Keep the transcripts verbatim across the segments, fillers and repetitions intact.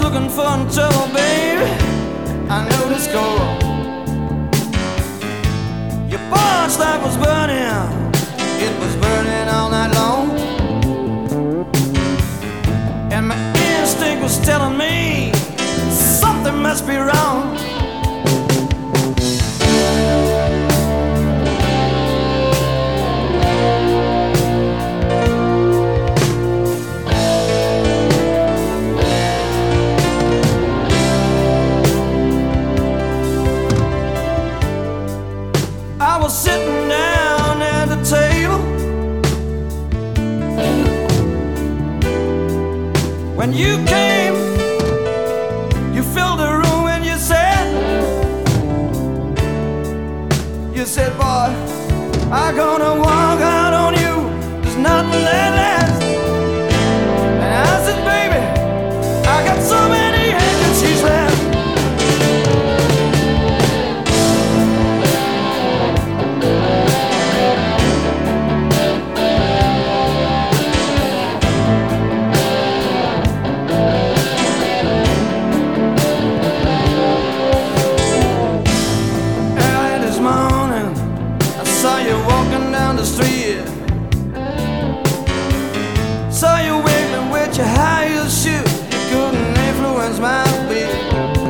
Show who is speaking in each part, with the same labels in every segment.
Speaker 1: looking for trouble, baby. I knew the score. Your porch light was burning, it was burning all night long. And my instinct was telling me something must be wrong. I was sitting down at the table when you came. You filled the room and you said, you said, boy, I'm gonna walk out on you. There's nothing that lasts. And I said, baby, I got so many handkerchiefs left. The street, saw you waving with your high heel shoes. You couldn't influence my beat.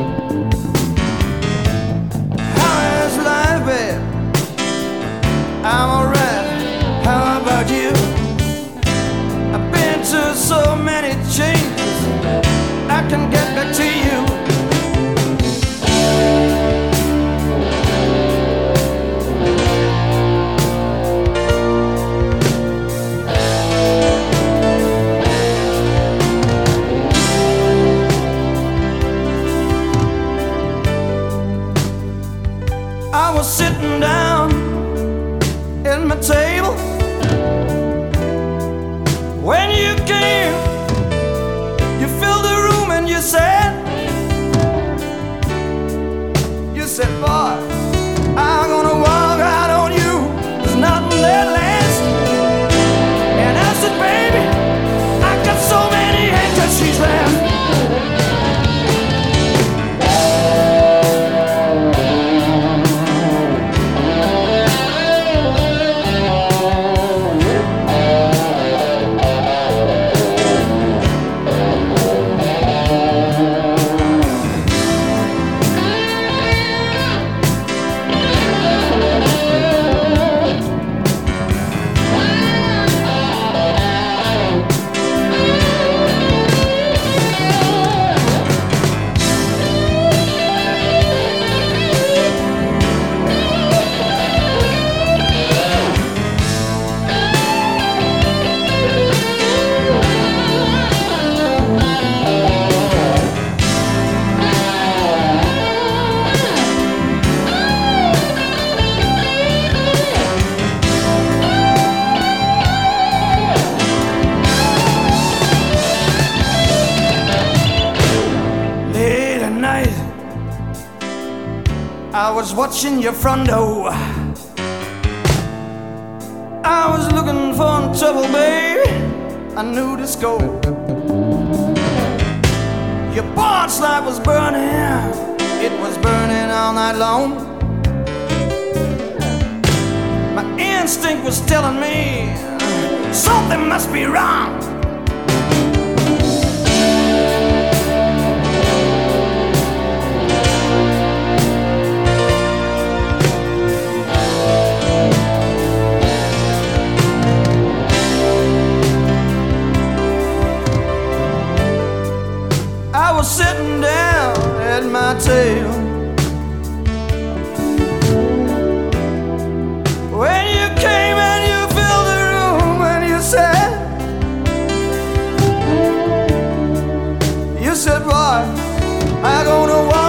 Speaker 1: How is life, babe? I'm alright. How about you? I've been to so many changes, I can get back to you. I was sitting down at my table when you came. You filled the room and you said, you said, boy, I'm gonna walk out on you. There's nothing that lasts. And I said, baby, I got so many handkerchiefs left. I was watching your front door. I was looking for trouble, baby. I knew the score. Your porch light was burning, it was burning all night long. My instinct was telling me something must be wrong. I was sitting down at my table when you came and you filled the room and you said, you said, boy, I'm gonna walk